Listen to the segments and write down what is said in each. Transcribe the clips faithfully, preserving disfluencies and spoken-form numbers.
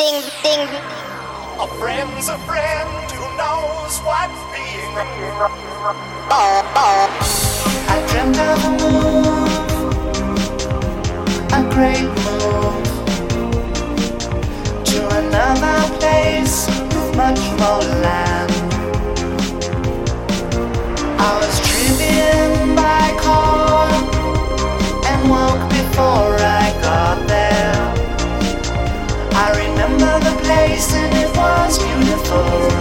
ding, ding. A friend's a friend who knows what being a Ball, ball. I dreamt of a move, a great move, to another place with much more land. I was driven by car and woke before I got there. I remember the place and it was beautiful.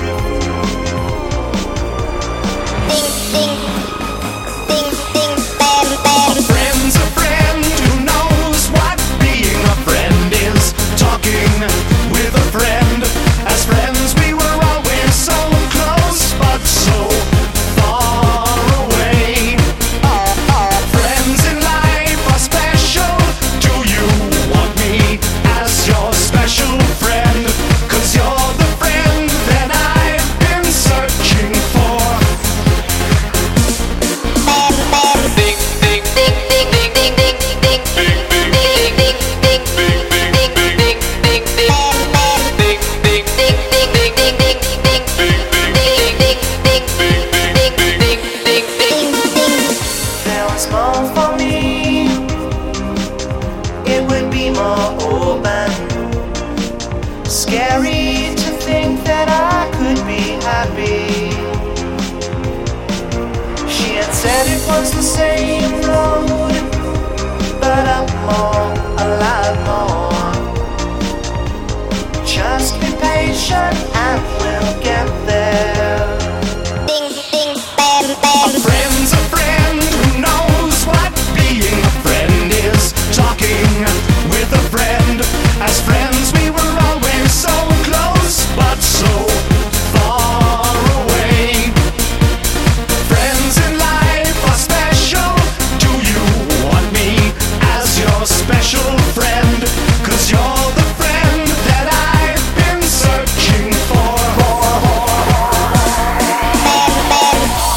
Ding, ding. Ding, ding, bam, bam. A friend's a friend who knows what being a friend is. Talking with a friend. As friends we were always so close, but so far away. Friends in life are special. Do you want me as your special friend? 'Cause you're the friend that I've been searching for. Bam, bam. Ding, ding, Ding, ding, ding, ding, ding, ding. Ding, ding, ding, ding. Ding, ding, ding, ding. Bam, bam. ding, ding, Ding, ding, ding, ding, ding, ding. Ding, ding, ding, ding. Ding, ding, ding, ding, ding. There was more for me. It would be more open. Scary to think that I could be happy. She had said it was the same road, but up more, a lot more. Just be patient and we'll get there. Ding, ding, bam, bam. A friend's a friend who knows what being a friend is. Talking with a friend. As friends we were always so close, but so far away. Friends in life are special. Do you want me as your special friend? 'Cause you're the friend that I've been searching for. Bam, bam.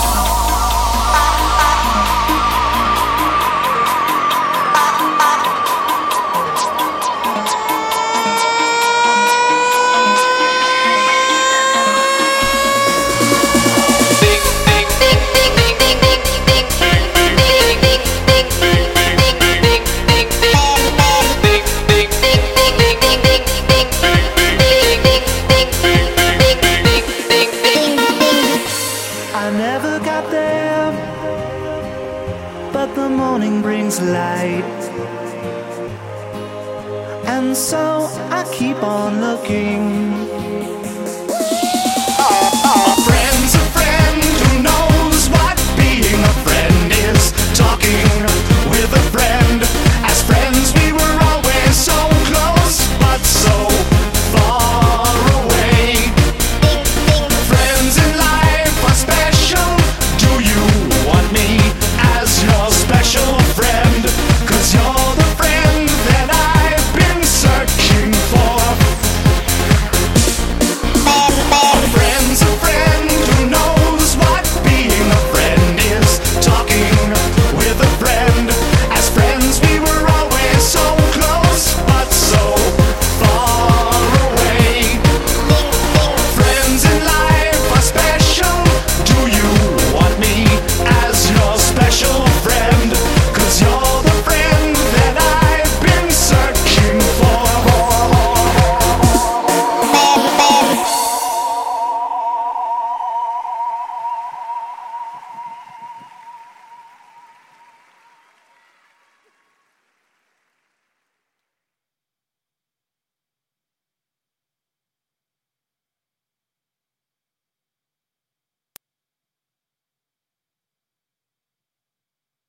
Ding, ding, Ding, ding, ding, ding, ding, ding. Ding, ding, ding, ding. Ding, ding, ding, ding. Bam, bam. ding, ding, Ding, ding, ding, ding, ding, ding. Ding, ding, ding, ding. Ding, ding, ding, ding, ding. I never got there, but the morning brings light. And so I keep on looking.